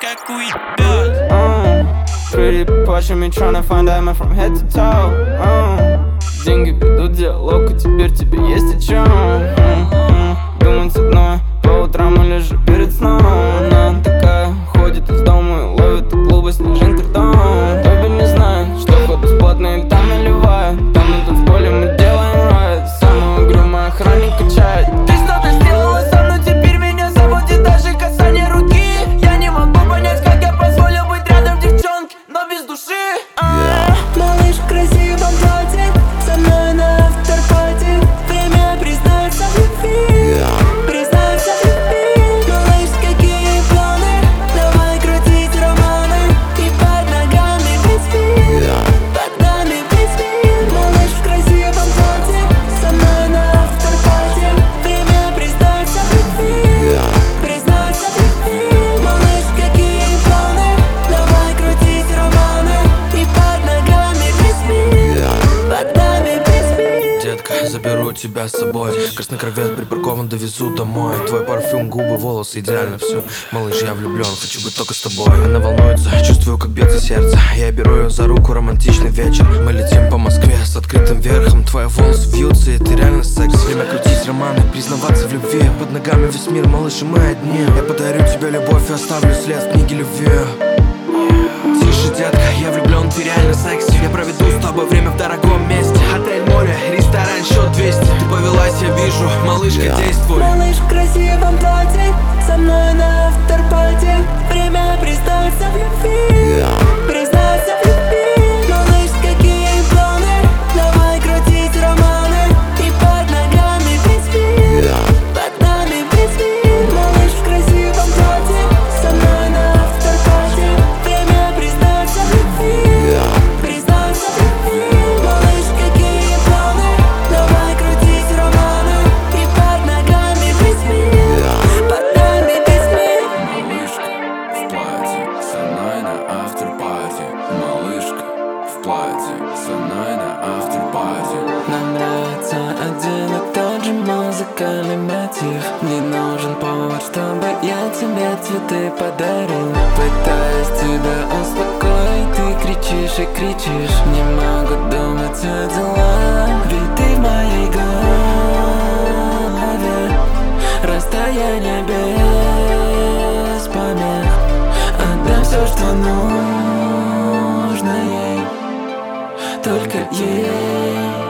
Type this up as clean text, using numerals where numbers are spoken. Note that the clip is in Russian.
как уебёт. Pretty Pasha me tryna find diamond from head to toe. Деньги ведут диалог, и теперь тебе есть о чем думать одной по утрам или же перед сном. Она такая, ходит из дома и ловит клубы снежинки ртом. Бэби не знает, что вход бесплатный, и там наливает. Там на танцполе мы делаем райд. Самый угрюмый охранник качает. Ты что-то сделала со мной, теперь меня заводит даже касание руки. Я не могу понять, как я позволил быть рядом девчонке, но без души. Малыш в красивом платье, со мной на авторпати. Время признаться в любви, признаться в любви. Малыш, какие планы? Давай крутить романы. И под ногами песни, под нами песни. Малыш в красивом платье, со мной на авторпати. Время признаться в любви, признаться в любви. Малыш, какие планы? Давай крутить романы. И под ногами песни, под нами песни. Детка, заберу тебя с собой. Красный корвет припаркован, довезу домой. Твой парфюм, губы, волосы, идеально все. Малыш, я влюблен, хочу быть только с тобой. Она волнуется, чувствую, как бьется сердце. Я беру ее за руку, романтичный вечер. Мы летим по Москве с открытым верхом. Твои волосы вьются, и ты реально секс. Время крутить романы, признаваться в любви. Под ногами весь мир, малыш, и мы одни. Я подарю тебе любовь и оставлю след в книге любви. Тише, детка, я влюблен, ты реально секси. Я проведу с тобой время в дорогом месте. Отель, море, ресторан, счет 200. Ты повелась, я вижу, малышка, действуй. Малыш в красивом платье, со мной на авторпати. Время признаться в любви, признаться в любви. Малыш, какие планы? Давай крутить романы. И под ногами песни, под нами песни. Малыш в красивом платье, со мной на авторпати. Время признаться в любви, признаться в любви. Малыш, какие планы? Давай крутить романы. И под ногами песни, под нами песни. Малышка в платье, со мной на автор-пати. Малышка в платье, со мной на автор-пати. Нам нравится один и тот же музыкальный мотив. Не нужен повод, чтобы я тебе цветы подарил. Пытаюсь тебя успокоить, ты кричишь и кричишь. Не могу думать о делах, ведь ты в моей голове. Расстояние без помех. Отдам все, что нужно ей, только ей.